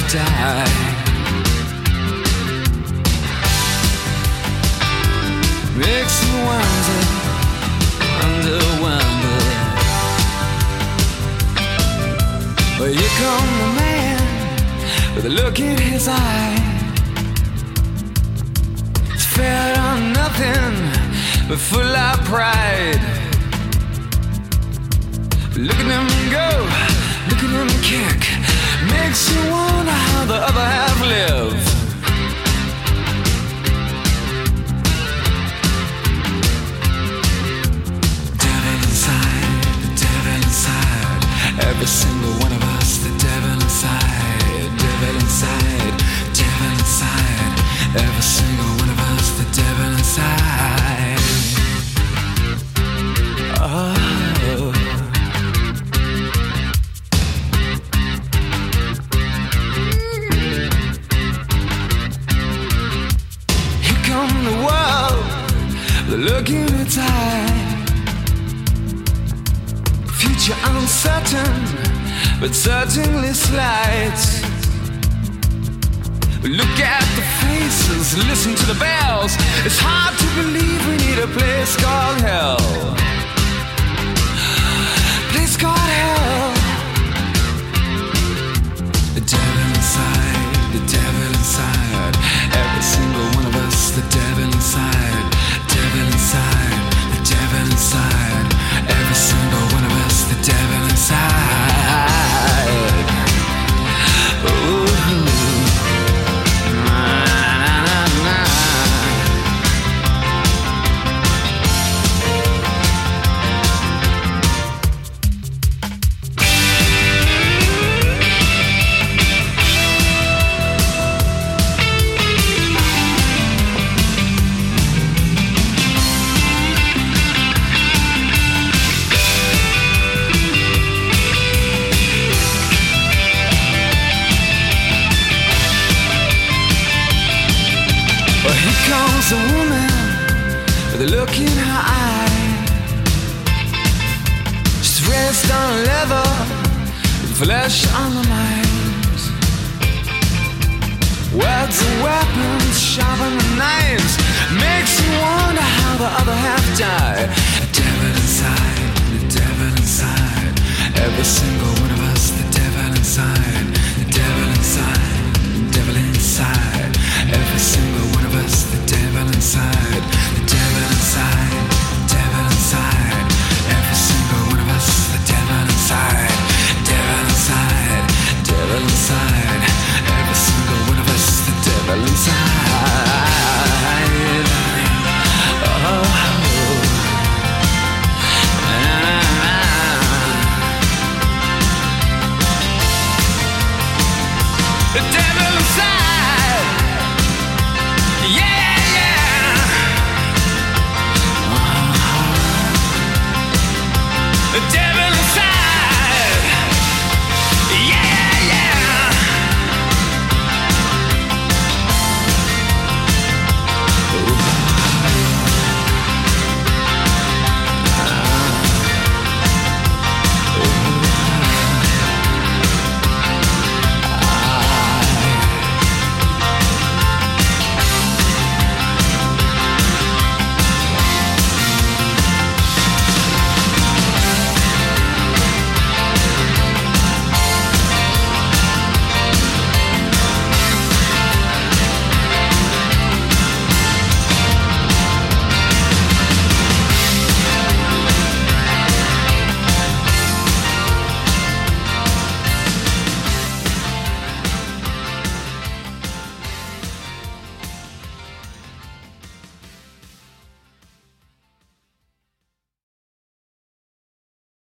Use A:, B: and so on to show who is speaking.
A: die. Makes you wonder, wonder. Well, here come the man with a look in his eye. It's fed on nothing but full of pride. Look at him go, look at him kick. Makes you wonder how the other half live. Every single one of us, the devil inside, devil inside, devil inside. Every single one of us, the devil inside. Oh. Here come the world, the look in its eye. Future uncertain, but certainly slight. Look at the faces, listen to the bells. It's hard to believe we need a place called hell. Place called hell. The devil inside, the devil inside. Every single one of us, the devil inside, devil inside, the devil inside. Every single one of us, the devil inside. Ooh. A woman with a look in her eye. She's raised on leather, with flesh on the mind. Words are weapons, sharpen the knives. Makes you wonder how the other half died. The devil inside, the devil inside. Every single one of